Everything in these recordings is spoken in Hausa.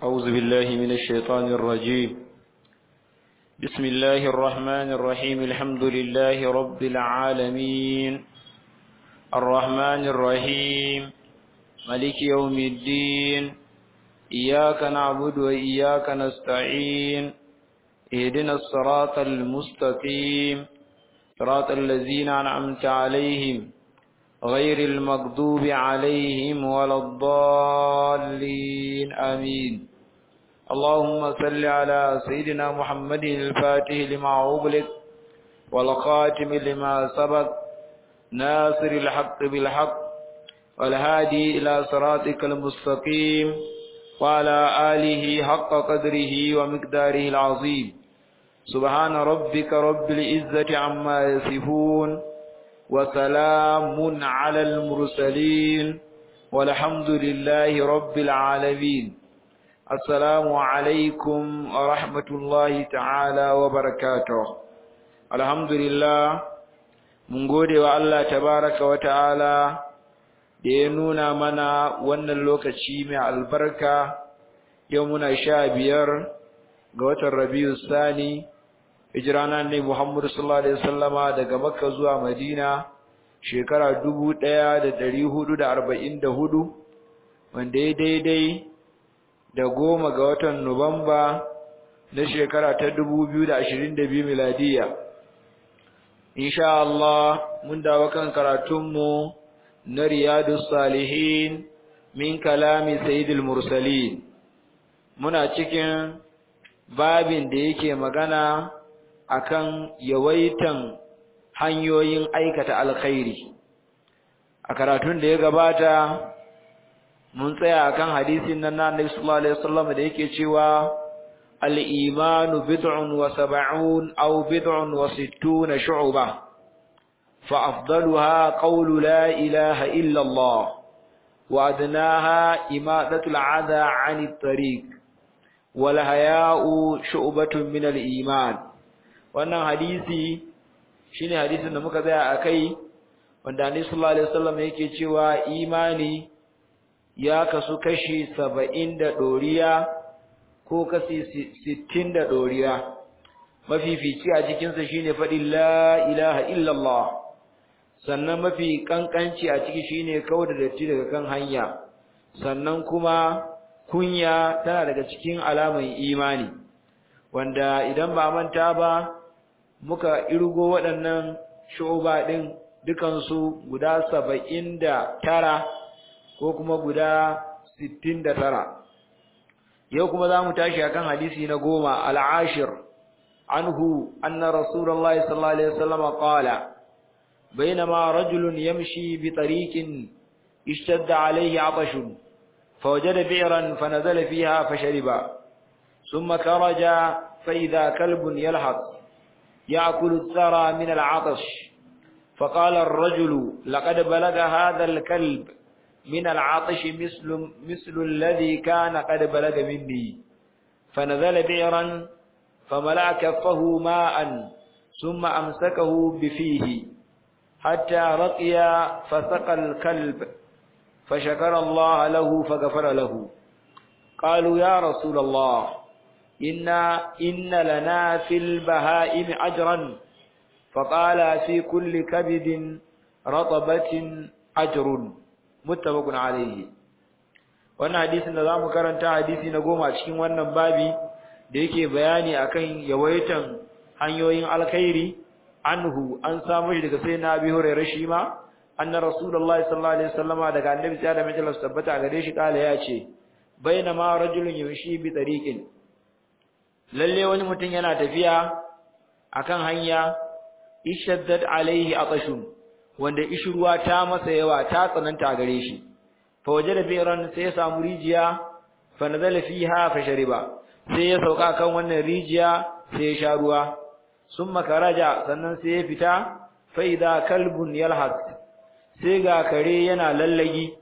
أعوذ بالله من الشيطان الرجيم. بسم الله الرحمن الرحيم. الحمد لله رب العالمين الرحمن الرحيم مالك يوم الدين. إياك نعبد وإياك نستعين. اهدنا الصراط المستقيم صراط الذين أنعمت عليهم غير المغضوب عليهم ولا الضالين آمين. اللهم صل على سيدنا محمد الفاتح لما أغلق والخاتم لما سبق ناصر الحق بالحق والهادي إلى صراطك المستقيم وعلى آله حق قدره ومقداره العظيم. سبحان ربك رب العزة عما يصفون وسلام على المرسلين والحمد لله رب العالمين. السلام عليكم ورحمة الله تعالى وبركاته. الحمد لله mun gode wa Allah tabaraka wa ta'ala da ya nuna mana wannan lokaci mai albarka. Yau muna 15 ga watan Rabiul Sani, hijrana ne Muhammad sallallahu alaihi wasallama daga Makka zuwa Madina shekara 1444, wanda ya daidai da 10 ga watan Nuwamba na shekara ta 2022 miladiya. Insha Allah mun dawo kan karatunmu na Riyadus Salihin min kalami Sayyidil Mursalin. Muna cikin babin da yake magana akan yawaitan hanyoyin aikata alkhairi. A karatun da ya gabata mun tsaya akan hadisin nan na Annabi sallallahu alaihi wasallam da yake cewa al-imanu bid'un wa sab'un aw bid'un wa sittuna shu'bah fa afdaluha qawlu la ilaha illa Allah wa adnaha imadatu al-'adha 'ani at-tariq wal haya'u shu'batun min al-iman. Wannan hadisi shine hadisin da muka tsaya akai, wanda Annabi sallallahu alaihi wasallam yake cewa imani ya kasu kashi 70 da doriya ko kashi 60 da doriya. Mafifici a cikin sa shine fadin la ilaha illallah, sannan mafi kankanci a ciki shine kauda datti daga kan hanya, sannan kuma kunya tana daga cikin alaman imani, wanda idan ba manta ba muka irgo waɗannan shu'ba din dukansu guda 79 ko kuma guda 69. yau kuma za mu tashi akan hadisi na 10, al-ashir anhu anna rasulullahi sallallahu alaihi wasallam qala bainama rajulun yamshi bi tariqin ishtadda alayhi 'atashun fawajada bi'ran fanazala fiha fashariba thumma kharaja fa idha kalbun yalhaq ya'kulu ath-thara min al-'atash فقال الرجل لقد بلغ هذا الكلب من العطش مثل الذي كان قد بلغ مني فنزل بئرا فملأ كفه ماء ثم أمسكه بفيه حتى رقي فسقى الكلب فشكر الله له فغفر له. قالوا يا رسول الله إن لنا في البهائم أجرا فقال في كل كبد رطبة أجر muttafaqun alayhi. Wannan hadisin da zamu karanta hadisi na 10 cikin wannan babi da yake bayani akan yawaitan hanyoyin alkhairi. Anhu an samu shi daga sayyidina Abi Hurairah shi ma anna Rasulullahi sallallahu alaihi wasallama daga annabi sai da majalis tabbata gare shi kala ya ce bainama rajulun yamshi bi tariqin, lalle wani mutum yana tafiya akan hanya ishaddat alaihi atashun, wanda ishruwa ta masa yawa ta tsananta gare shi. Fa wajada bi'ran, sai ya samu rijiya, fa nazala fiha fa shariba, sai ya sauka kan wannan rijiya sai ya sha ruwa. Summa karaja, sannan sai ya fita, fa idha kalbun yalhas, sai ga kare yana lallagi,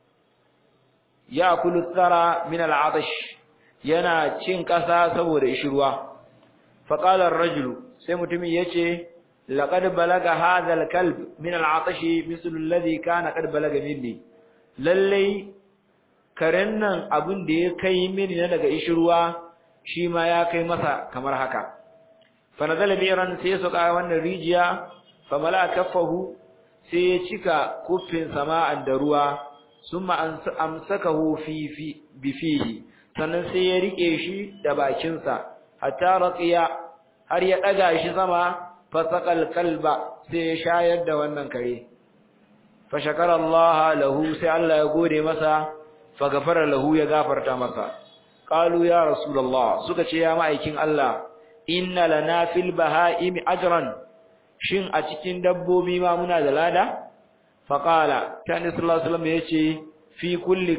ya'kulu thara min al'atash, yana cin kasa saboda ishruwa. Fa qala ar-rajulu, sai mutumin yace لقد بلغ هذا الكلب من العطش مثل الذي كان قد بلغ مني. lallai karen nan abin da ya kai mini na daga ishruwa shi ma ya kai masa kamar haka fa nazala bi'ran sai su ka wannan rijiya fa mala kaffahu sai ya cika kuffin sama'an da ruwa summa amsakahu bifihi sannan sai ya rike shi da bakinsa hatta raqiya har ya daga shi sama fasaqal kalba sai ya shayar da wannan kare fa shakara Allah lahu sai Allah ya gode masa fa gafara lahu ya gafarta masa qalu ya rasulullah suka ce ya ma'aikin Allah inna lana fil bahaimi ajran shin a cikin dabbobi ma muna da lada fa qala kana sallallahu alaihi wasallam yace fi kulli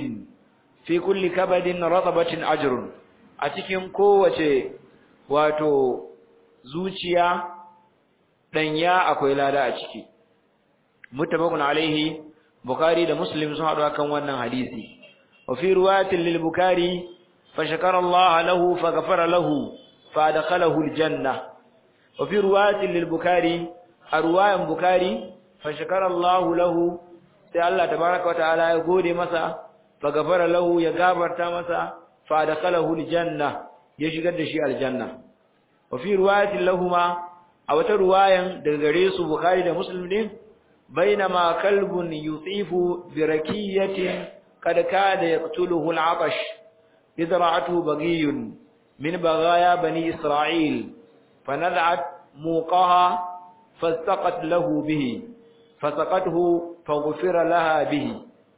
kabadin ratabatin ajrun a cikin kowace wato zuciya danya akwai lada a ciki muttafaqun alaihi bukhari da muslim sun hadu kan wannan hadisi wa fi riwayatin lil bukhari fa shakara Allah lahu fa ghafara lahu fa adkhalahu al janna wa fi riwayatin lil bukhari arwayan bukhari fa shakara Allah lahu sai Allah tabaaraka wa ta'ala ya gode masa fa ghafara lahu ya gafarta masa fa adkhalahu al janna ya shigar da shi al janna wa fi riwayatin lahumma a wata riwayan daga gare su bukhari da muslim din بينما كلب يطيف بركية قد كاد يقتله العطش إذ رعته بغي من بغايا بني إسرائيل فنزعت موقها فاستقت له به فسقته فغفر لها به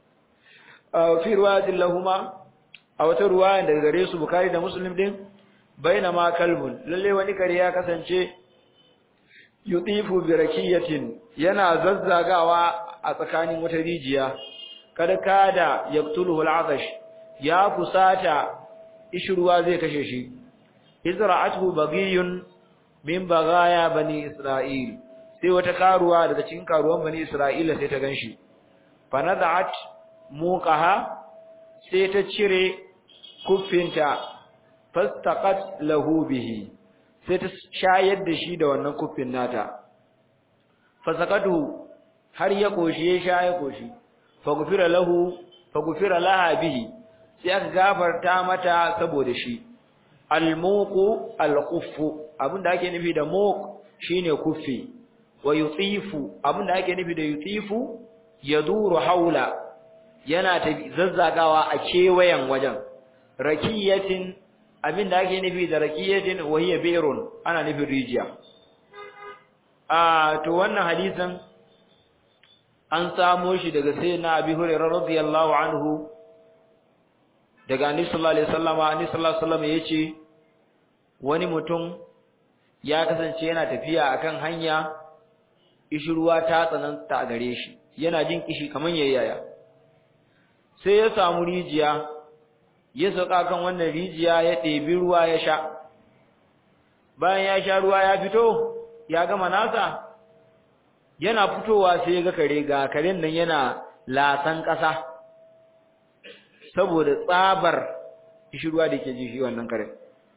في رواية لهما أو رواية دغريس بخاري ده مسلم دين بينما كلب للي وني كريا kasance yutifu bi rakiyatin yana zazzagawa a tsakanin wata rijiya kada yaqtuluhu al'atash ya kusata ishruwa zai kashe shi izra'atuhu baghiyun min baghaya bani isra'il sai wata karuwa daga cikin karuwan bani isra'ila sai ta ganshi fanada'at muqaha sai ta cire kuffinta fastaqat lahu bihi sai ta shayar da shi da wannan kuffin nata fasaqatu har ya koshi ya sha ya koshi faghfira laha bihi sai aka gafarta mata saboda shi almuqu alquffu abinda ake nufi da muq shine kuffi wa yutifu abinda ake nufi da yutifu yaduru haula yana ta zazzagawa a kewayen wajen rakiyatin abinda ake nufi da rakiyatin wa hiya bi'run ana nufin rijiya to wannan hadisin an samo shi daga sayyidina Abi Hurairah radiyallahu anhu daga Annabi sallallahu alaihi wasallam Annabi sallallahu alaihi wasallam yace wani mutum ya kasance yana tafiya akan hanya ishruwa ta tsananta a gare shi yana jin kishi kaman yayyaya sai ya samu rijiya ya sauka kan wannan rijiya ya ɗebi ruwa ya sha bayan ya sha ruwa ya fito ya gama nasa yana fitowa sai ya ga kare ga karen nan yana lasan ƙasa saboda tsabar ruwa da ke ji shi wannan karen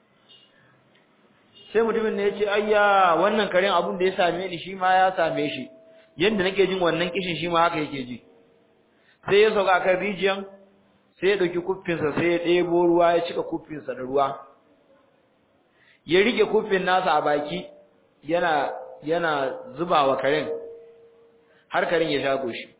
sai mutumin ne ya ce ayya wannan karen abin da ya same ni shi ma ya same shi yanda nake jin wannan kishin shi ma haka yake ji sai ya sauka kan rijiyan sai ya dauki kuffinsa sai ya ɗebo ruwa ya cika kuffinsa da ruwa ya rike kuffin nasa a baki yana zubawa karen har karen ya sha goshi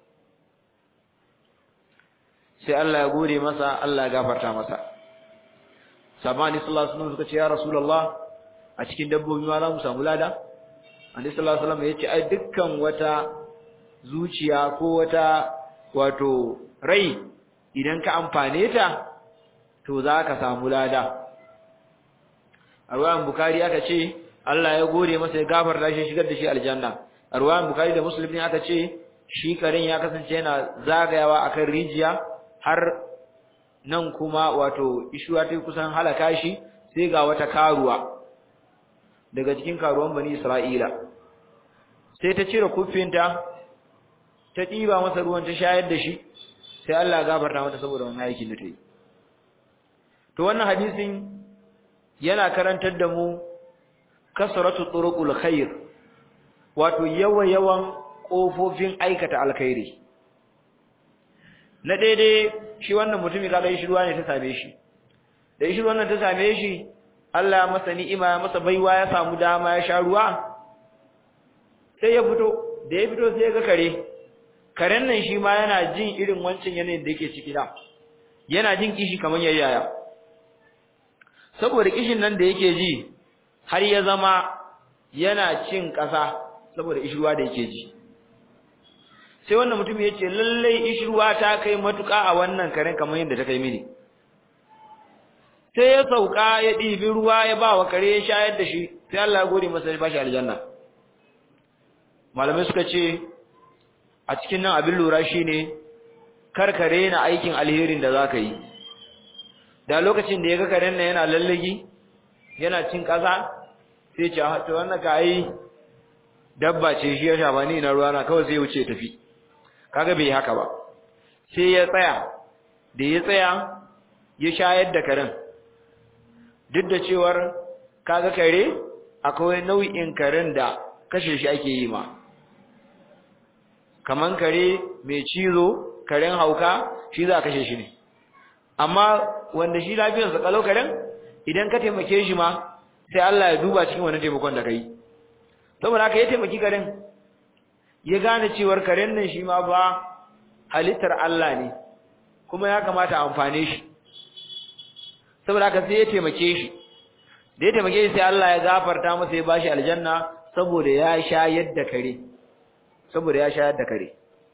sai Allah ya gode masa Allah ya gafarta masa sabani sallallahu alaihi wasallam suka ce ya rasulullah a cikin dabbobi ma za mu samu lada annabi sallallahu alaihi wasallam ya ce ai dukkan wata zuciya ko wata wato rai idan ka amfane ta to za ka samu lada a ruwan bukari aka ce Allah ya gode masa ya gafarta shi shigar da shi aljanna a ruwan bukari da muslim ne aka ce shi karen ya kasance yana zagayawa akan rijiya har nan kuma wato ishuwa ta kusan halaka shi sai ga wata karuwa daga cikin karuwan bani Isra'ila sai ta cire kuffinta ta ɗiba masa ruwan ta shayar da shi sai Allah ya gafarta mata saboda wannan aikin da ta yi to wannan hadisin yana karantar da mu kasratu turuqul khair wato yawan kofofin aikata alkhairi na daidai shi wannan mutumi kaga ishruwa ne ta same shi da ishruwan nan ta same shi Allah masa ni'ima masa baiwa ya samu dama ya sha ruwa sai ya fito da ya fito sai ya ga karen nan shi ma yana jin irin wancan yanayin da yake ciki da yana jin kishi kaman yayyaya saboda kishin nan da yake ji har ya zama yana cin ƙasa saboda ishruwa da yake ji sai wannan mutum ya ce lallai ishruwa ta kai matuƙa a wannan karen kamar yadda ta kai mini sai ya sauka ya ɗibi ruwa ya ba wa kare ya shayar da shi sai Allah ya gode masa ya bashi aljanna malamai suka ce a cikin nan abin lura shine karkare na aikin alherin da zaka yi da lokacin da ya ga karen nan yana lallagi yana cin ƙasa sai ce to wannan kai dabba ce shi ya shafa ni na ruwa na kawai sai ya wuce tafi kaga bai haka ba sai ya tsaya da ya tsaya ya shayar da karen duk da cewar kaga kare akwai nau'in karen da kashe shi ake yi ma kaman kare mai cizo karen hauka shi za a kashe shi ne amma wanda shi lafiyarsa kalau karen idan ka taimake shi ma sai Allah ya duba cikin wannan taimakon da kai saboda haka ya taimaki karen ya gane cewar karen nan shi ma ba halittar Allah ne kuma ya kamata a amfane shi saboda haka sai ya taimake shi da ya taimake shi sai Allah ya gafarta masa ya bashi aljanna saboda ya shayar da kare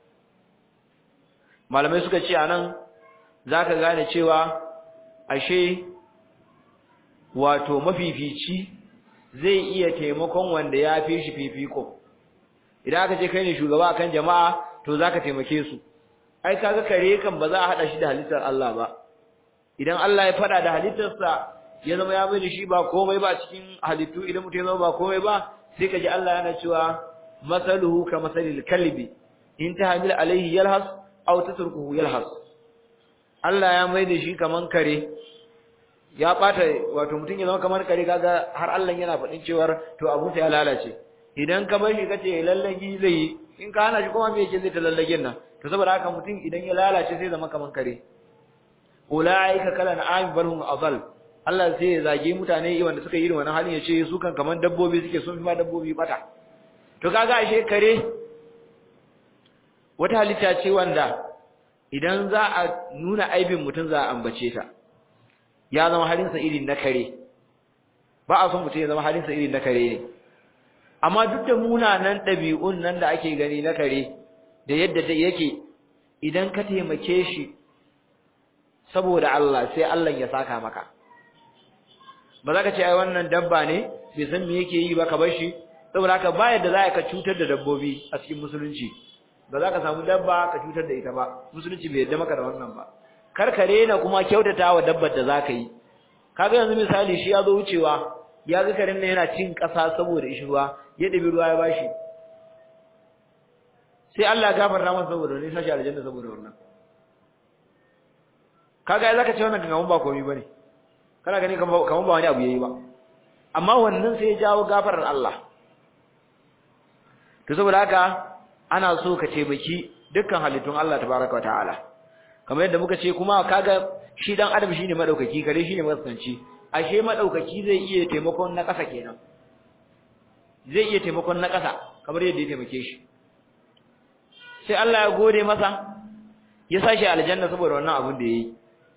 malamai suka ce anan zaka gane cewa ashe wato mafifici zai iya taimakon wanda ya fi shi fifiko idan aka ce kai ne shugaba akan jama'a to zaka taimake su ai kaga kare kan ba za a hada shi da halittar Allah ba idan Allah ya fada da halittarsa ya zama ya mai da shi ba komai ba cikin halittu idan mutum ya zama ba komai ba sai kaji Allah yana cewa masaluhu ka masalil kalbi in tahmil alaihi yalhas aw tatrukuhu yalhas Allah ya mai da shi kaman kare ya bata wato mutum ya zama kamar kare kaga har Allah yana faɗin cewar to abun sai ya lalace idan ka bar shi kace lallagi zai in ka hana shi kuma me yake zai ta lallagen nan to saboda haka mutum idan ya lalace sai zama kaman kare ulaika kalan aym balhum adall Allah sai ya zage mutane wanda suka yi wannan halin ya ce su kan kaman dabbobi suke sun fi ma dabbobi bata to kaga ashe kare wata halitta ce wanda idan za a nuna aibin mutum za a ambace ta ya zama halinsa irin na kare ba a son mutum ya zama halinsa irin na kare ne amma duk da munanan ɗabi'un nan da ake gani na kare da yadda yake idan ka taimake shi saboda Allah sai Allah ya saka maka ba za ka ce ai wannan dabba ne bai san me yake yi ba ka bar shi saboda haka ba yadda za ka cutar da dabbobi a cikin musulunci ba za ka samu dabba ka cutar da ita ba musulunci bai yadda maka da wannan ba karkare na kuma kyautata wa dabbar da za ka yi kaga yanzu misali shi ya zo wucewa ya ga karen nan yana cin ƙasa saboda ishi ruwa ya ɗabi ruwa ya bashi sai Allah ya gafarta masa saboda wani sashi aljanna saboda wannan kaga za ka ce wannan kaman ba komai bane kana gani kaman ba wani abu yayi ba amma wannan sai ya jawo gafarar Allah to saboda haka ana so ka taimaki dukkan halittun Allah tabaraka wa ta'ala kamar yadda muka ce kuma kaga shi dan adam shine madaukaki kare shine matsanci ashe madaukaki zai iya taimakon na ƙasa kenan zai iya taimakon na ƙasa kamar yadda ya taimake shi sai Allah ya gode masa ya sashi aljanna saboda wannan abin da yayi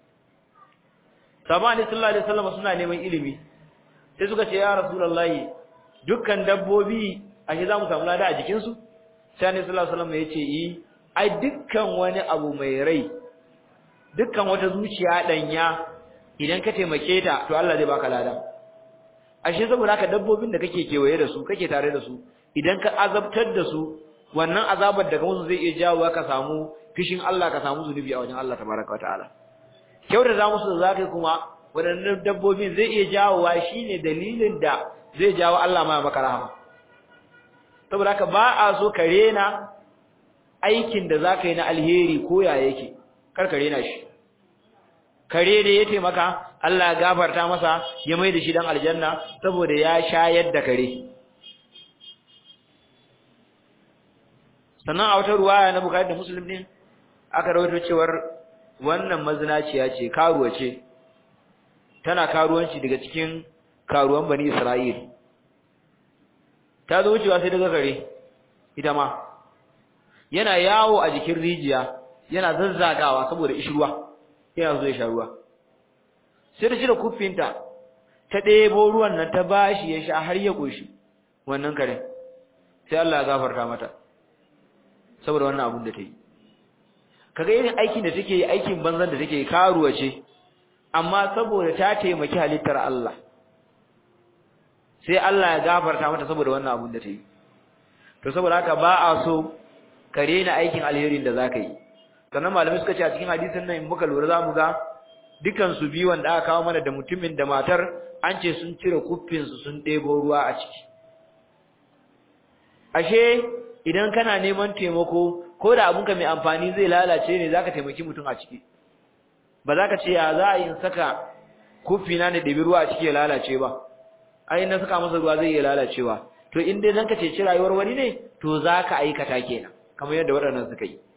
sabani sallallahu alaihi wasallam suna neman ilimi sai suka ce ya rasulullahi dukkan dabbobi ashe za mu samu lada a jikin su sai annabi sallallahu alaihi wasallam ya ce ai dukkan wani abu mai rai dukkan wata zuciya danya idan ka taimake ta to Allah zai baka lada ashe saboda haka dabbobin da kake kewaye da su kake tare da su idan ka azabtar da su wannan azabar daga musu zai iya jawo ka samu fishin Allah ka samu zunubi a wajen Allah tabaraka wataala kyautar da musu zakai kuma wadannan dabbobin zai iya jawowa shine dalilin da zai jawo Allah ma maka rahama saboda haka ba a so ka rena aikin da zaka yi na alheri ko ya yake kar ka rena shi kare da ya taimaka Allah ya gafarta masa ya mai da shi dan aljanna saboda ya shayar da kare sannan a wata ruwaya na Bukhari da Muslim din aka rawaito cewar wannan mazinaciya ce, karuwa ce, tana karuwanci daga cikin karuwan bani Isra'il. Ta zo wucewa sai daga gare ita ma yana yawo a jikin rijiya, yana zazzagawa saboda ishruwa, yana zo ya sha ruwa. Sai ta cire kuffinta ta ɗebo ruwan nan ta bashi ya sha har ya koshi wannan karen. Sai Allah ya gafarta mata saboda wannan abun da ta yi. Kaga irin aikin da take yi, aikin banzan da take yi, karuwa ce, amma saboda ta taimaki halittar Allah sai Allah ya gafarta mata saboda wannan abun da ta yi. To saboda haka ba a so ka rena aikin alherin da zaka yi. Sannan malamai suka ce a cikin hadisin nan in muka lura zamu ga dukan su biyu wanda aka kawo mana da mutumin da matar an ce sun cire kuffin su sun ɗebo ruwa a ciki. Ashe idan kana neman taimako ko da abunka mai amfani zai lalace ne zaka taimaki mutum a ciki. Ba za ka ce ya za a yi saka kuffi na da ɗebi ruwa a ciki ya lalace ba. Ai na saka masa ruwa zai iya lalacewa. To in dai zanka ceci rayuwar wani ne to zaka aikata kenan kamar yadda waɗannan suka yi.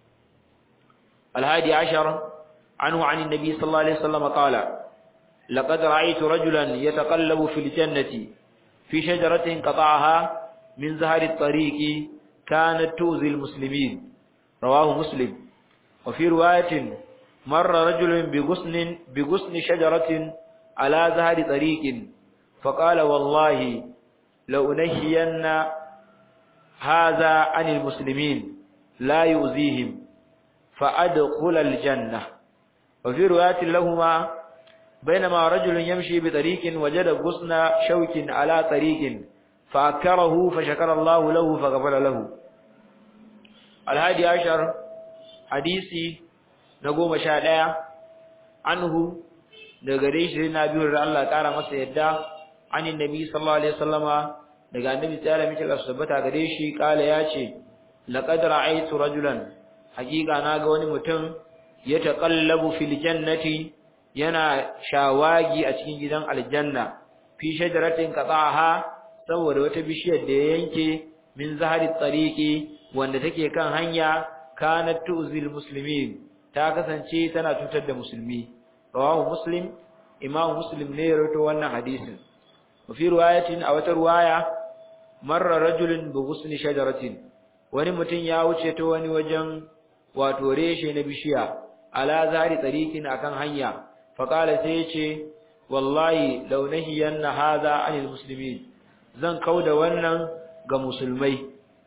Al-hadi ashar anhu an annabi sallallahu alaihi wasallam qala laqad ra'aytu rajulan yataqallabu fil jannati fi shajaratin qata'aha min zahari at-tariqi kanat tuzi al-muslimin rawahu muslim wa fi riwayatin marra rajulun bi ghusni shajaratin ala zahari tariqin فقال والله لأنهين هذا عن المسلمين لا يؤذيهم فأدخل الجنة. وفي رواية لهما بينما رجل يمشي بطريق وجد غصن شوك على طريق فأكره فشكر الله له فغفر له. الحادي عشر حديثي نقوم شاء عنه دغريش لنا بيور الله تعالى masa yadda عن النبي صلى الله عليه وسلم daga annabi tsara miki Allah subhanahu gare shi kala yace laqad ra'aytu rajulan haqiqa naga wani mutum ya taqallabu fil jannati yana shawagi a cikin gidan aljanna fi shajaratin qata'aha saboda wata bishiyar da ya yanke min zahari tariqi wanda take kan hanya kanat tu'zil muslimin ta kasance tana cutar da musulmi. Rawahu muslim, imam muslim ne ya rawaito wannan hadisin. وفي رواية أو رواية مر رجل بغصن شجرة wani mutum ya wuce ta wani wajen wato reshe na bishiya ala zari tariqin akan hanya faqala sai yace wallahi law nahiyanna hadha anil muslimin zan kauda wannan ga musulmai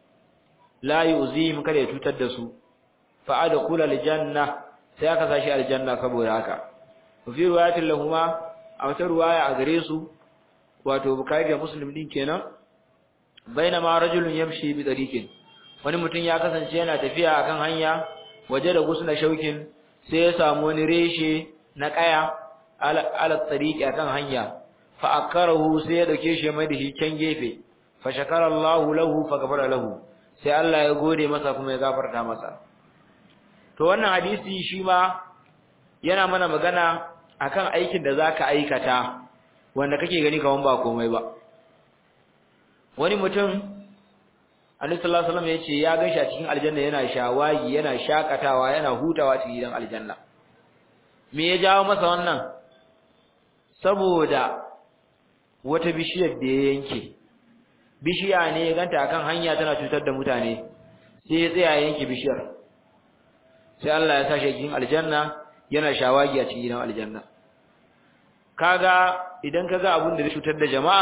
la yuzim kada ya cutar da su fa adkhula aljanna sai aka sashi aljanna saboda haka fi riwayatin lahuma a wata riwaya a gare su wato Bukhari da Muslim din kenan bainama rajulun yamshi bi tariqin wani mutum ya kasance yana tafiya akan hanya waje da gusna shaukin sai ya samu wani reshe na kaya ala tariqi akan hanya fa akarahu sai ya dauke shi mai da shi can gefe fa shakara Allahu lahu fa ghafara lahu sai Allah ya gode masa kuma ya gafarta masa. To wannan hadisi shi ma yana mana magana akan aikin da zaka aikata wanda kake gani kaman ba komai ba. Wani mutum Annabi sallallahu alaihi wasallam yace ya ganshi a cikin aljanna yana shawagi, yana shakatawa, yana hutawa cikin gidan aljanna. Me ya jawo masa wannan? Saboda wata bishiyar da ya yanke. Bishiya ne ya ganta akan hanya tana cutar da mutane. Sai ya tsaya yanke bishiyar. Sai Allah ya sa shi cikin aljanna yana shawagi a cikin gidan aljanna. Kaga idan kaga abun da zai cutar da jama'a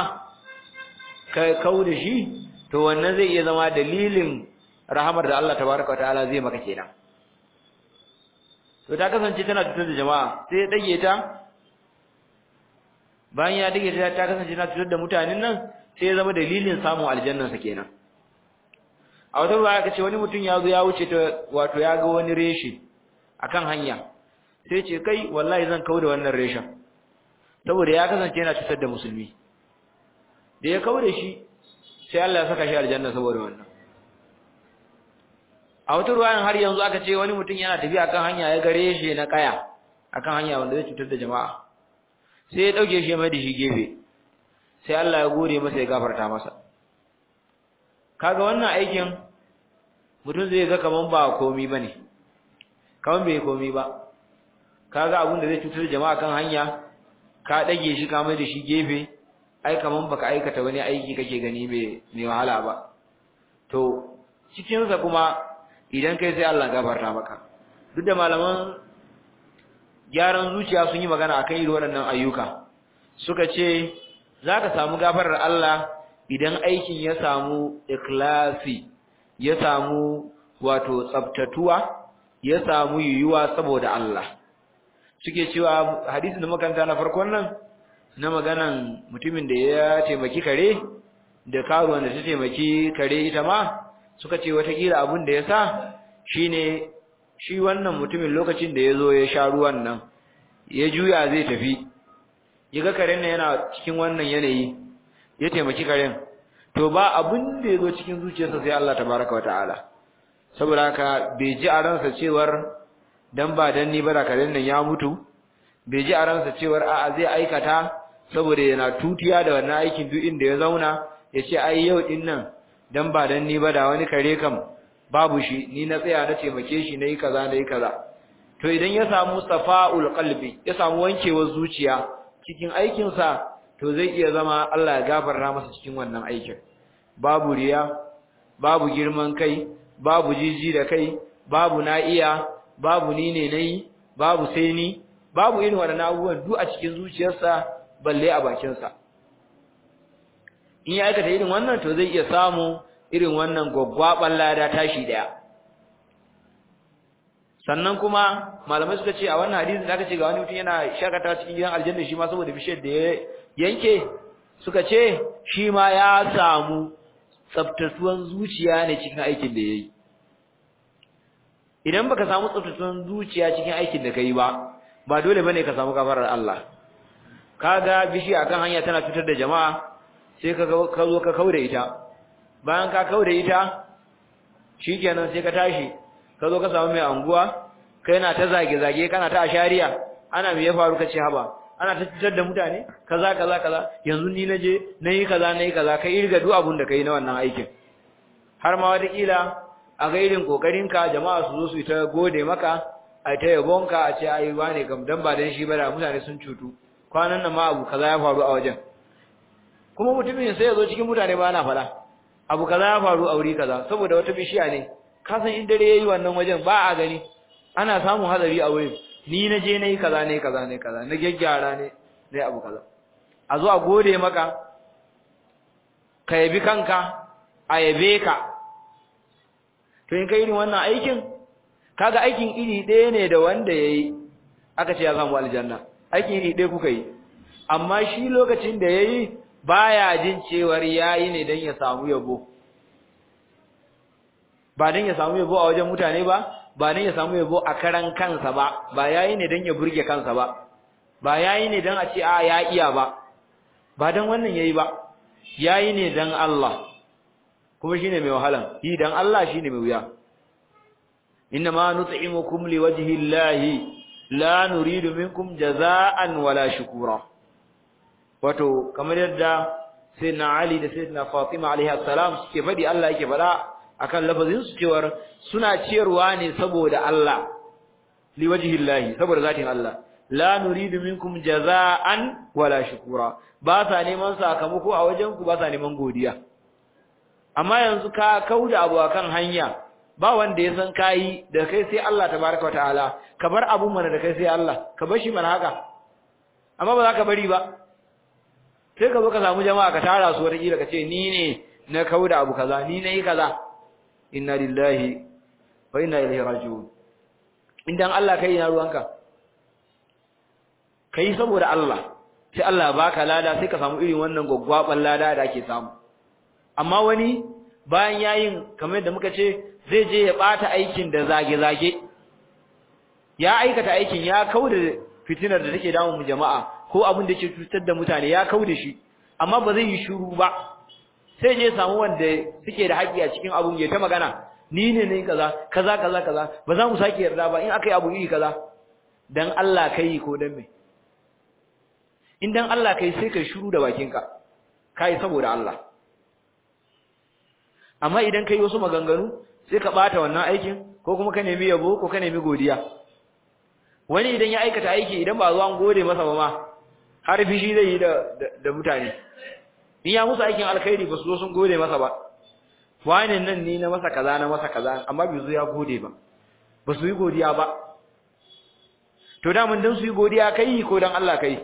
kai kau da shi to wannan zai iya zama dalilin rahamar da Allah tabaraka wa ta'ala zai maka kenan. To ta kasance tana cutar da jama'a sai ya dage ta, bayan ya dage ta kasance tana cutar da mutanen nan sai ya zama dalilin samun aljannan sa kenan. A wata ruwa aka ce wani mutum ya zo ya wuce ta wato ya ga wani reshe akan hanya sai ce kai wallahi zan kauda wannan reshen saboda ya kasance yana cutar da musulmi. Da ya kauda shi sai Allah ya saka shi aljanna saboda wannan. A wata ruwayan har yanzu aka ce wani mutum yana tafiya akan hanya ya gare shi na kaya akan hanya wanda zai cutar da jama'a. Sai ya dauke shi mai da shi gefe. Sai Allah ya gode masa ya gafarta masa. Kaga wannan aikin mutum zai ga kaman ba komai bane. kaman bai komai ba kaga abin da zai cutar da jama'a kan hanya ka dage shi ka mai da shi gefe ai kaman baka aikata wani aiki kake gani mai wahala ba to cikin sa kuma idan kai sai Allah gafarta maka duk da malaman gyaran zuciya sun yi magana akan irin waɗannan ayyuka suka ce zaka samu gafarar Allah idan aikin ya samu ikhlasi ya samu wato tsabtatuwa ya samu yuyuwa saboda Allah suke cewa hadisin da makanta na farkon nan na maganan mutumin da ya taimaki kare da karuwan da ta taimaki kare ita ma suka ce watakila abin da ya sa shine shi wannan mutumin lokacin da ya zo ya sha ruwan nan ya juya zai tafi ya ga karen nan yana cikin wannan yanayi ya taimaki karen to ba abin da ya zo cikin zuciyarsa sai Allah tabaraka wa ta'ala saboda haka bai ji a ransa cewar dan ba dan ni ba da karen nan ya mutu bai ji a ransa cewar a'a zai aikata saboda yana tutiya da wannan aikin duk inda ya zauna ya ce ai yau din nan dan ba dan ni ba da wani kare kam babu shi ni na tsaya na taimake shi nayi kaza nayi kaza to idan ya samu safa'ul qalbi ya samu wankewar zuciya cikin aikin sa to zai iya zama Allah ya gafarta masa cikin wannan aikin babu riya babu girman kai babu jiji da kai babu na iya babu ni ne nayi babu sai ni babu irin waɗannan abubuwan duk a cikin zuciyarsa balle a bakinsa in ya aikata irin wannan to zai iya samu irin wannan gwaggwaban lada tashi daya sannan kuma malamai suka ce a wannan hadisin da aka ce ga wani mutum yana shakata cikin gidan aljanna shi ma saboda bishiyar da ya yanke suka ce shi ma ya samu tsaftatuwan zuciya ne cikin aikin da yayi idan baka samu tsaftatuwan zuciya cikin aikin da kai ba dole bane ka samu gafarar Allah kaga bishiya akan hanya tana cutar da jama'a sai ka zo ka kauda ita bayan ka kauda ita shikenan sai ka tashi ka zo ka samu mai anguwa kai na ta zage zage kana ta ashariya ana me ya faru kace haba ana ta cutar da mutane kaza yanzu ni naje nayi kaza kai irga duk abun da kai na wannan aikin har ma wata kila a ga irin kokarinka jama'a su zo su ta gode maka ai ta yabonka a ce ai wane kam dan ba dan shi ba da mutane sun cutu kwanan nan ma abu kaza ya faru a wajen kuma mutumin sai ya zo cikin mutane ba ana fada abu kaza ya faru a wuri kaza saboda wata bishiya ne ka san in dare yayi wannan wajen ba a gani ana samun hadari a wurin ni na je nayi kaza na gyaggyara ne abu kaza a zo a gode maka ka yabi kanka a yabe ka to in kai irin wannan aikin kaga aikin iri ɗaya ne da wanda yayi aka ce ya samu aljanna aikin iri ɗaya kuka yi amma shi lokacin da yayi baya jin cewar yayi ne dan ya samu yabo ba dan ya samu yabo a wajen mutane ba dan ya samu yabo a karan kansa ba yayi ne dan ya burge kansa ba yayi ne dan a ce a ya iya ba dan wannan yayi ba yayi ne dan Allah kuma shine mai wahalan yi dan Allah shine mai wuya inma nut'imukum liwajhi llahi la nuridu minkum jazaa'an wala shukura wato kamar yadda sayyidina Ali da sayyidina Fatima alaiha salam suke fadi Allah yake fada akan lafazin su cewar suna ciyarwa ne saboda Allah liwajhi llahi saboda zatin Allah la nuridu minkum jazaa'an wala shukura ba sa neman sakamako a wajen ku ba sa neman godiya amma yanzu ka kauda abu akan hanya ba wanda ya san kai da kai sai Allah tabaaraka wataala ka bar abun mana da kai sai Allah ka bar shi mana haka amma ba za ka bari ba sai ka zo ka samu jama'a ka tara su wata kila ka ce ni ne na kauda abu kaza ni nayi kaza inna lillahi wa inna ilaihi raji'un idan Allah kai ina ruwanka kai saboda Allah sai Allah baka lada sai ka samu irin wannan gwaggwaban lada da ake samu amma wani bayan yayin kamar yadda muka ce zai je ya bata aikin da zage-zage ya aikata aikin ya kauda fitinar da take damun jama'a ko abin da yake cutar da mutane ya kauda shi amma ba zai yi shiru ba sai je samu wanda suke da haƙi a cikin abun ya ta magana ni ne kaza ba za mu sake yarda ba in akai abu iri kaza dan Allah kai ko dan me in dan Allah kai sai kai shiru da bakinka kai saboda Allah amma idan kai wasu maganganu sai ka bata wannan aikin ko kuma ka nemi yabo ko ka nemi godiya wani idan ya aikata aiki idan ba zuwa gode masa ba ma har fishi zai yi da mutane in ya musu aikin alkhairi ba su zo sun gode masa ba wani nan ni na masa kaza amma bai zo ya gode ba su yi godiya ba to da mun dan su yi godiya kai ko dan Allah kai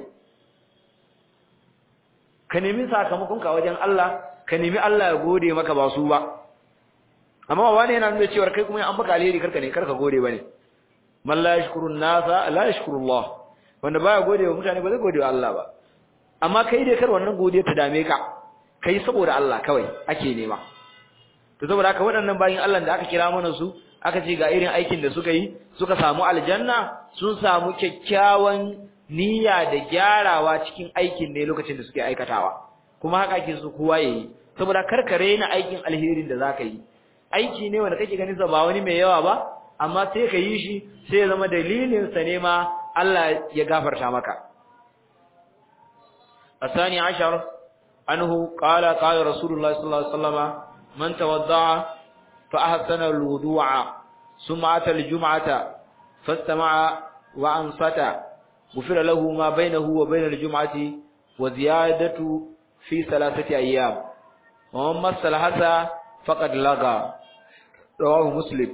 ka nemi sakamakon ka wajen Allah ka nemi Allah ya gode maka ba su ba amma wani yana nuna cewa kai kuma an baka alheri karka gode bane man la yashkurun nasa la yashkurullah wanda baya gode wa mutane ba zai gode wa Allah ba amma kai dai kar wannan godiya ta dame ka kai saboda Allah kawai ake nema to saboda haka waɗannan bayin Allah da aka kira mana su aka ce ga irin aikin da suka yi suka samu aljanna sun samu kyakkyawan niyya da gyarawa cikin aikin ne lokacin da suke aikatawa kuma haka ake so kowa yayi saboda karkare na aikin alherin da zaka yi aiki ne wanda kake ganin sa ba wani mai yawa ba amma sai ka yi shi sai ya zama dalilin sa ne ma Allah ya gafarta maka asani ashar anhu qala rasulullahi sallallahu alaihi wasallam man tawadda'a fa ahsana alwudu'a thumma ata aljum'ata fastama'a wa ansata ghufira lahu ma bainahu wa bain aljum'ati wa ziyadatu fi thalathati ayyam wa man masalahasa faqad laga rawahu muslim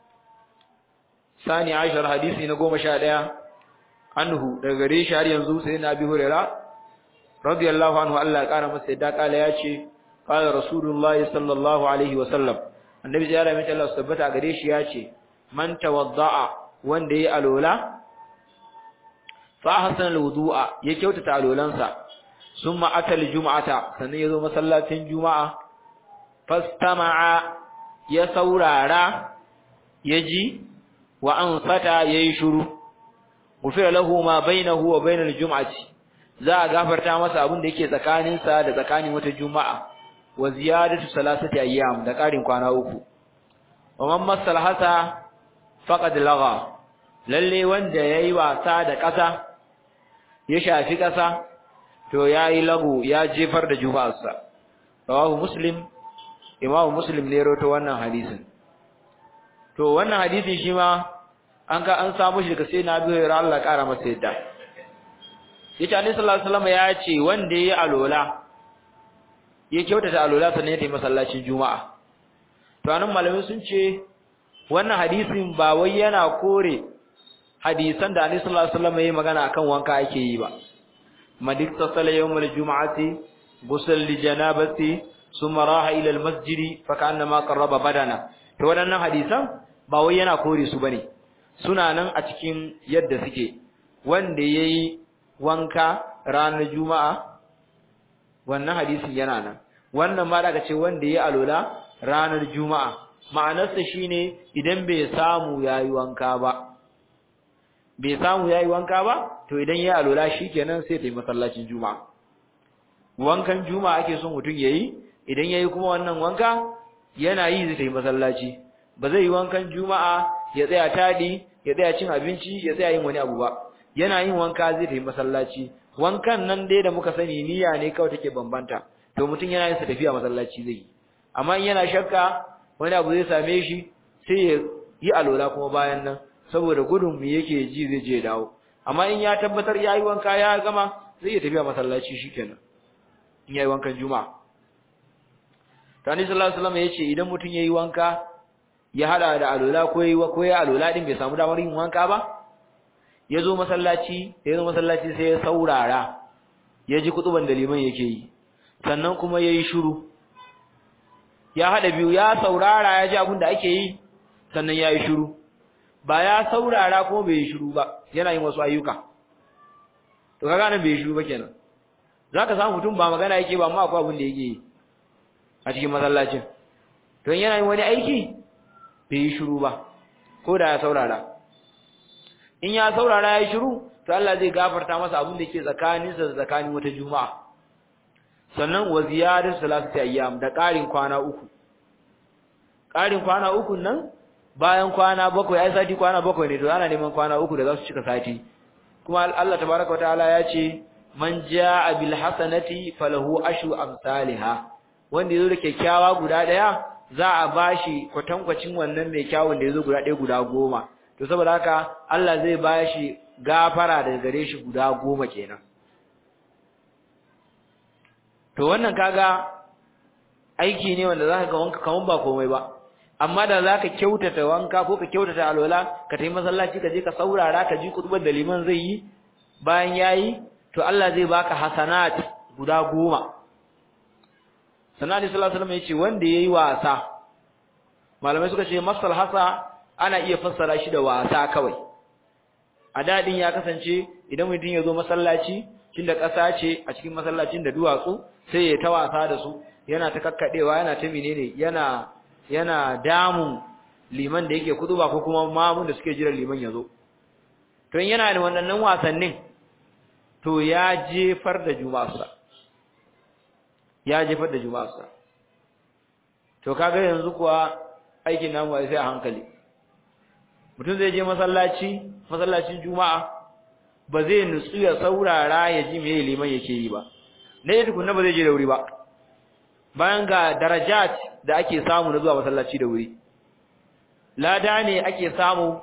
sani ashar hadisi na 11 anhu daga gare shi har yanzu sai na bi hurera radiyallahu anhu Allah ya kara masa yadda kala yace qala rasulullahi sallallahu alaihi wa sallam annabi ya rame Allah tabbata gare shi yace man tawadda'a wanda yayi alola fa hasana alwudu'a ya kyautata alolansa summa atal jum'ata sannan yazo masallacin juma'a fastama'a ya saurara yaji wa ansata yayi shiru gufira lahu ma bainahu wa bainal jum'ati za a gafarta masa abin da yake tsakanin sa da tsakanin wata juma'a wa ziyadatu salasati ayyam da karin kwana uku wa man masalhasa faqad laga lalle wanda yayi wasa da kasa ya shafi kasa to yayi lagu ya jefar da juma'arsa rawahu muslim imamu muslim ne rawaito wannan hadisin to wannan hadisin shi ma an samu shi daga sai na biyo ya Allah kara masa yadda yace annabi sallallahu alaihi wasallam ya ce wanda yayi alola ya kyautata alola sannan ya tafi masallacin juma'a to anan malamai sun ce wannan hadisin ba wai yana kore hadisan da annabi sallallahu alaihi wasallam yayi magana akan wanka ake yi ba madik tasalla yawmul juma'ati ghusl li janabati thumma raha ila al masjid fa ka'annama qarraba badana to wadannan hadisan ba wai yana kore su bane suna nan a cikin yadda suke wanda yayi wanka ranar juma'a wannan hadisin yana nan wannan ma daga ce wanda yayi alola ranar juma'a ma'anarsa shine idan bai samu yayi wanka ba to idan yayi alola shikenan sai ta yi masallacin juma'a wankan juma'a ake son mutun yayi idan yayi kuma wannan wanka yana yi zai ta yi masallaci ba zai yi wankan juma'a ya tsaya tadi ya tsaya cin abinci ya tsaya yin wani abu ba yana yin wanka zai tafi masallaci wankan nan dai da muka sani niyya ne kawai take bambanta to mutum yana yin sa tafiya masallaci zai yi amma in yana shakka wani abu zai same shi sai ya yi alola kuma bayan nan saboda gudun mu yake ji zai je dawo amma in ya tabbatar ya yi wanka ya gama zai iya tafiya masallaci shikenan in ya yi wankan juma'a Tani sallallahu alaihi wasallam yace idan mutum yayi wanka ya hada da alola ko ya alola din bai samu damar yin wanka ba yazo masallaci sai ya saurara ya ji kutuban da liman yake yi sannan kuma yayi shiru ya hada biyu ya saurara ya ji abin da ake yi sannan yayi shiru ba ya saurara ko bai yi shiru ba yana yin wasu ayyuka to kaga nan bai yi shiru ba kenan zaka samu mutum ba magana yake ba amma akwai abin da yake yi a cikin masallacin to yana yin wani aiki bai yi shiru ba ko da ya saurara in ya saurara ya yi shiru to Allah zai gafarta masa abin da yake tsakaninsa da tsakanin wata juma'a sannan wa ziyadatu salasati ayyam da ƙarin kwana uku nan bayan kwana bakwai ai sati kwana bakwai ne to ana neman kwana uku da za su cika sati kuma Allah tabaraka wataala ya ce man jaa bil hasanati falahu ashru amsalha wanda yazo da kyakkyawa guda daya za a bashi kwatankwacin wannan mai kyawun da yazo guda ɗaya guda 10 to saboda haka Allah zai bashi gafara daga gare shi guda 10 kenan to wannan kaga aiki ne wanda zaka ga wanka kaman ba komai ba amma da zaka kyautata wanka ko ka kyautata alwala ka tafi masallaci ka je ka saurara ka ji kutubar da liman zai yi bayan yayi to Allah zai baka hasanat guda 10 sanani sallallahu alaihi wasallam yace wanda yayi wasa malamai suka ce masal hasa ana iya fassara shi da wasa kawai a dadin ya kasance idan mutum ya zo masallaci tunda ƙasa ce a cikin masallacin da duwatsu sai ya ta wasa da su yana ta kakkadewa yana ta menene yana damun liman da yake kutuba ko kuma mamun da suke jiran liman ya zo to yana da wannan wasannin to ya jefar da juma'arsa to kaga yanzu kuwa aikin namu sai a hankali mutum zai je masallacin juma'a ba zai nutsu ya saurara ya ji me liman yake yi ba ne tukunna ba zai je da wuri ba bayan ga darajat da ake samu na zuwa masallaci da wuri lada ne ake samu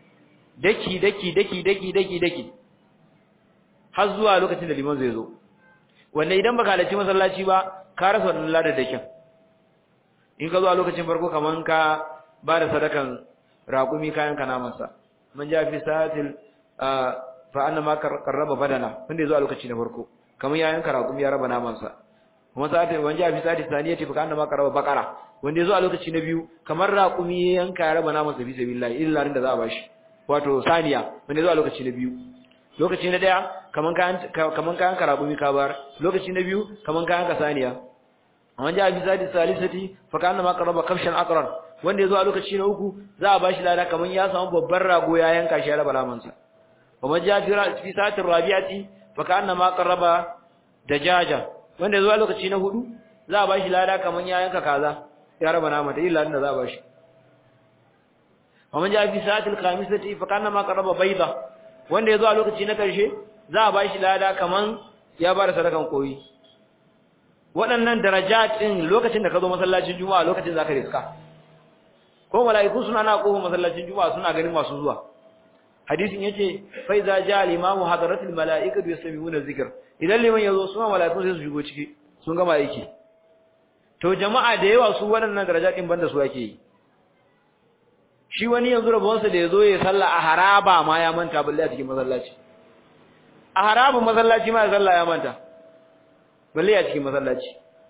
daki har zuwa lokacin da liman zai zo wanda idan baka halarci masallaci ba ka rasa wannan ladar dakin in ka zo a lokacin farko kaman ka ba da sadakan raƙumi kayan ka namansa man ja fi sa'atil fa annama qarraba badana wanda yazo a lokaci na farko kaman ya yanka raƙumi ya raba namansa kuma sa'atil man ja fi sa'atil saniyati fa annama qarraba baqara wanda yazo a lokaci na biyu kamar raƙumi ya yanka ya raba namansa fi sabilillah illa da za a bashi wato saniya wanda yazo a lokaci na biyu lokaci na daya kaman kayan raƙumi ka bar lokaci na biyu kaman kayan ka saniya man ja fi sa'atil salisati fa annama qarraba kafshan aqran wanda yazo a lokaci na uku za a bashi lada kaman ya samu babban rago ya yanka shi ya raba namansa wa ja fi sa'atir rabi'ati fa kana ma qarraba dajaja wanda yazo a lokaci na hudu za a bashi lada kaman ya yanka kaza ya raba namanta illa da za a bashi wa ja fi sa'atil khamisati fa kana ma qarraba bayda wanda yazo a lokaci na karshe za a bashi lada kaman ya bar sadakan koyi waɗannan darajat din lokacin da ka zo masallacin juma'a lokacin zaka riska ko mala'iku suna na kofar masallacin juma'a suna ganin masu zuwa hadisin yace fa iza ja al-imamu hadaratul mala'ikatu yasmi'una dhikr idan liman yazo suna mala'iku sai su shigo ciki sun gama aiki to jama'a da yawa su waɗannan darajatin banda su yake yi shi wani yanzu rabonsa da yazo ya salla a haraba ma ya manta balle a cikin masallaci a harabin masallaci ma ya salla ya manta balle a cikin masallaci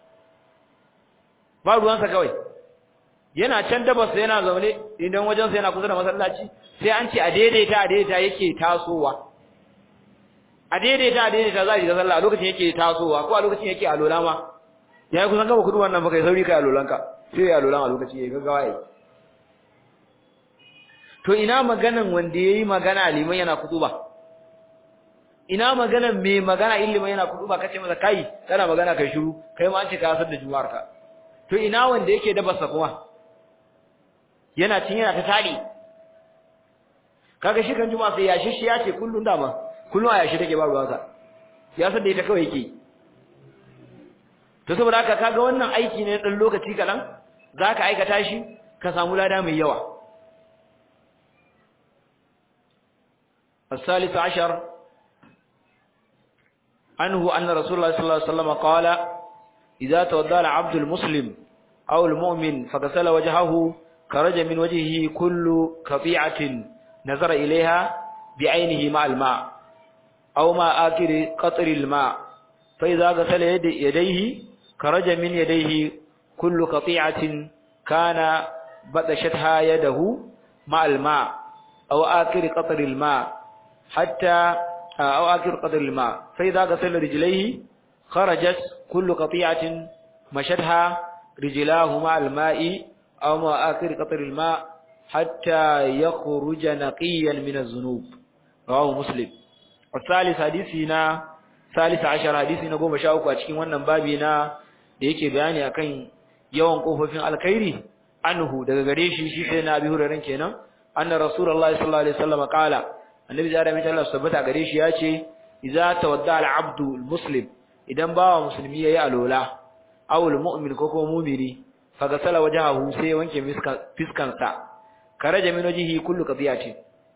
ba ruwansa kawai yana can dabas yana zaune idan wajensa yana kusa da masallaci sai an ce a daidaita yake tasowa a daidaita za a yi sallah a lokacin yake tasowa ko a lokacin yake alola ma yayi kusan gaba kudu wannan baka sauri kai alolanka sai ya alolan a lokacin yayi gaggawa yayi to ina maganan wanda yayi magana liman yana kutuba ina maganan me magana liman yana kutuba kace masa kai kana magana kai shiru kai ma an ce ka asar da jumarka to ina wanda yake dabasa kuma yana cin yana ta tali kaga shi kan juma'a sai ya shi ya ce kullun dama kullun a yashi take ba ruwansa ya san da ita kawai yake to saboda haka kaga wannan aiki ne dan lokaci kalan zaka aikata shi ka samu lada mai yawa الثالث عشر عنه أن رسول الله صلى الله عليه وسلم قال إذا تودى العبد المسلم أو المؤمن فغسل وجهه خرج من وجهه كل قطيعة نظر إليها بعينه مع الماء أو مع آخر قطر الماء فإذا غسل يديه خرج من يديه كل قطيعة كان بطشتها يده مع الماء أو آخر قطر الماء أو آخر قطر الماء فإذا غسل رجليه خرجت كل قطيعة مشتها رجلاه مع الماء أو مع آخر قطر الماء حتى يخرج نقيا من الذنوب رواه مسلم والثالث حديثنا ثالث عشر حديثنا قوم شاوكو أتكين wannan babi na da yake bayani akan yawan kofofin alkhairi anhu daga gare shi sai na Abi Hurairah kenan anna rasulullahi sallallahu alaihi wasallam qala annabi da mai Allah subhanahu gare shi yace idza tawadda al-abdu al-muslim idan bawa musulmi yayi alola aw al-mu'min ko mu'mini fagasala wajahu sai wanke fiskansa karaja min wajhihi kullu qadiyati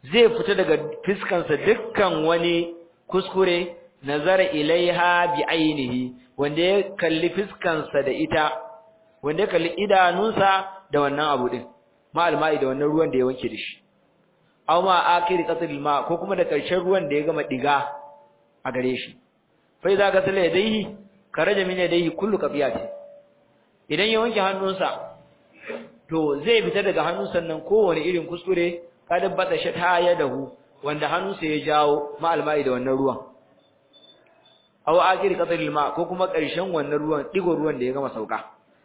zai fita daga fiskansa dukkan wani kuskure nazara ilaiha bi ainihi wanda ya kalli fiskansa da ita wanda ya kalli idanunsa da wannan abu din ma alma'i da wannan ruwan da ya wanke da shi aw ma akhir qatril ma ko kuma da karshen ruwan da ya gama diga a gare shi fa idza gasala yadayhi karaja min yadayhi kullu qatiyati idan ya wanke hannunsa to zai fita daga hannunsa nan kowane irin kuskure kada bata shata ya dahu wanda hannunsa ya jawo ma alma'i da wannan ruwan aw akhir qatril ma ko kuma karshen wannan ruwan digo ruwan da ya gama sauka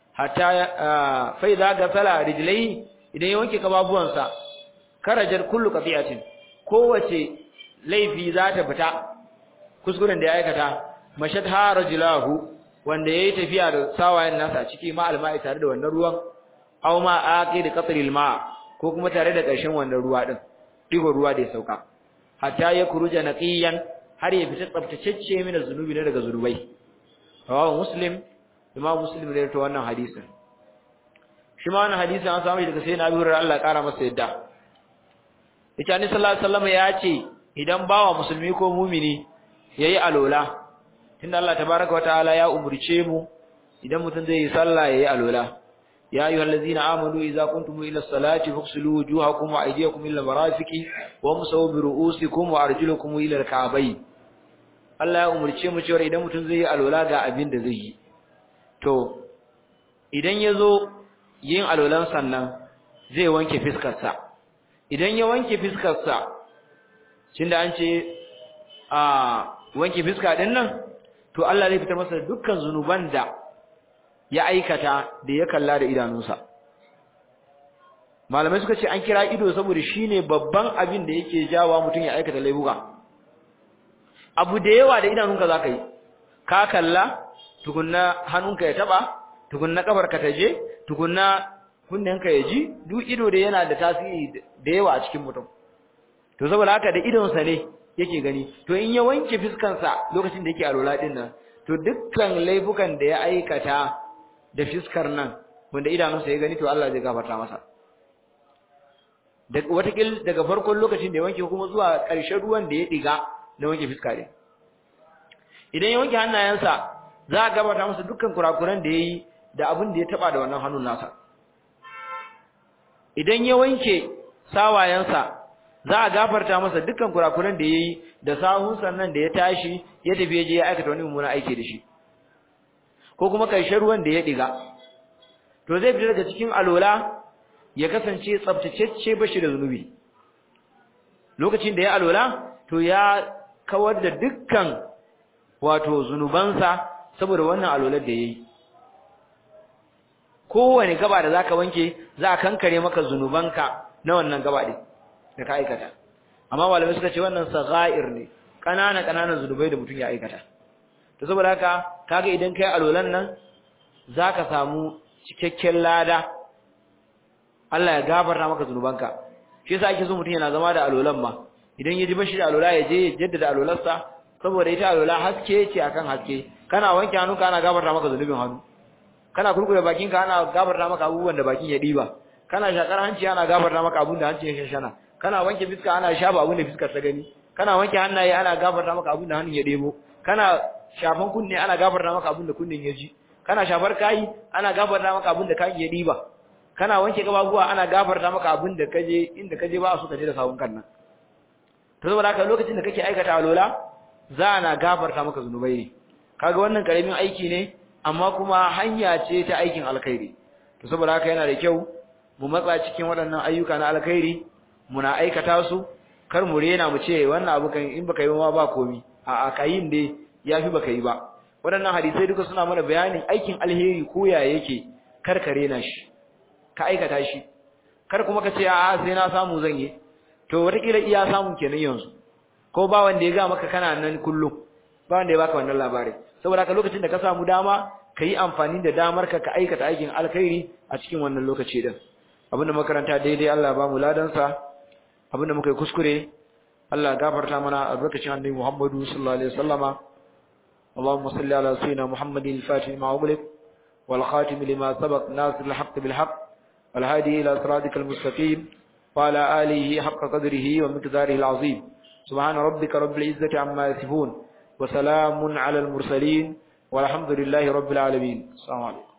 hatta fa idza gasala rijlaihi idan ya wanke kababuwansa karajar kullu qati'atin kowace laifi za ta fita kuskuren da ya aikata mashat harajilahu wanda yayi tafiya da sawayen nasa ciki ma alma'i tare da wannan ruwan aw ma aqid qatril ma ko kuma tare da ƙarshen wannan ruwa din digo ruwa da ya sauka hatta ya kuruja naqiyan har ya fita tsaftacecce min zunubi ne daga zunubai rawahu muslim imam muslim ne ta wannan hadisin shi ma wannan hadisin an samu daga sayyidina Abu Hurairah Allah ya kara masa yadda ita ni sallallahu alaihi wasallam ya ce idan bawa musulmi ko mumini yayi alola tunda Allah tabaaraka wa ta'ala ya umurce mu idan mutum zai yi sallah yayi alola ya ayyuhallazina amanu idza kuntum ila salati faghsilu wujuhakum wa aydiyakum ila marafiqi wamsahu bi ru'usikum wa arjulakum ila al-ka'bayn Allah ya umurce mu cewa idan mutum zai yi alola ga abin da zai yi to idan yazo yin alolan sannan zai wanke fiskarsa idan ya wanke fiskarsa tunda an ce wanke fiska din nan to Allah zai fitar masa dukkan zunuban da ya aikata da ya kalla da idanunsa malamai suka ce an kira ido saboda shine babban abin da yake jawa mutum ya aikata laifuka abu da yawa da idanunka zaka yi ka kalla tukunna hannunka ya taba tukunna kafarka ta je tukunna kunnenka ya ji duk ido da yana da tasiri da yawa a cikin mutum to saboda haka da idonsa ne yake gani to in ya wanke fiskansa lokacin da yake alola din nan to dukkan laifukan da ya aikata da fiskar nan wanda idanunsa ya gani to Allah zai gafarta masa watakil daga farkon lokacin da ya wanke kuma zuwa ƙarshen ruwan da ya diga na wanke fiska din idan ya wanke hannayensa za a gafarta masa dukkan kurakuran da ya yi da abin da ya taba da wannan hannun nasa idan ya wanke sawayensa za a gafarta masa dukkan kurakuran da ya yi da sahunsa nan da ya tashi ya tafi je ya aikata wani mummunan aiki da shi ko kuma ƙarshen ruwan da ya diga to zai fita daga cikin alola ya kasance tsabtacecce bashi da zunubi lokacin da ya alola to ya kawar da dukkan wato zunubansa saboda wannan alolar da yayi kowane gaba da zaka wanke za a kankare maka zunubanka na wannan gaba din da ka aikata amma malamai suka ce wannan saghair ne kananan zunubai da mutum ya aikata to saboda haka kaga idan kai alolan nan zaka samu cikakken lada Allah ya gafarta maka zunubanka shi yasa ake so mutum yana zama da alolan ma idan ya ji bashi da alola ya je ya jaddada alolarsa saboda ita alola haske ce akan haske kana wanke hannunka ana gafarta maka zunubin hannu kana kurkure bakinka ana gafarta maka abubuwan da bakin ya diba kana shakar hanci ana gafarta maka abun da hanci ya shashana kana wanke fiska ana shafa abun da fiskar ta gani kana wanke hannaye ana gafarta maka abun da hannun ya debo kana shafan kunne ana gafarta maka abun da kunnen ya ji kana shafar kai ana gafarta maka abun da kayin ya diba kana wanke gabaguwa ana gafarta maka abun da kaje inda kaje ba su kaje da sawun kan nan to saboda haka lokacin da kake aikata alola za na gafarta maka zunubai ne kaga wannan karamin aiki ne amma kuma hanya ce ta aikin alkhairi to saboda haka yana da kyau mu matsa cikin waɗannan ayyuka na alkhairi muna aikata su kar mu rena mu ce wannan abu kan in baka yi ma ba komi a kayin dai yafi baka yi ba waɗannan hadisai duka suna mana bayanin aikin alheri ko ya yake kar ka rena shi ka aikata shi kar kuma ka ce a'a sai na samu zan yi to wataƙila iya samun kenan yanzu ko ba wanda ya ga maka kana nan kullum ba wanda ya baka wannan labari saboda haka lokacin da ka samu dama ka yi amfani da damar ka aikata aikin alkhairi a cikin wannan lokaci din abinda makaranta daidai Allah ba mu ladansa abinda muka yi kuskure Allah gafarta mana albarkacin annabi Muhammadu sallallahu alaihi wasallama Allahumma salli ala sayyidina Muhammadin al-fatih ma ughliq wal khatim lima sabaq nasir al-haqq bil haqq wal hadi ila siratikal mustaqim وعلى آله حق قدره ومقداره العظيم سبحان ربك رب العزة عما يصفون وسلام على المرسلين والحمد لله رب العالمين. السلام عليكم.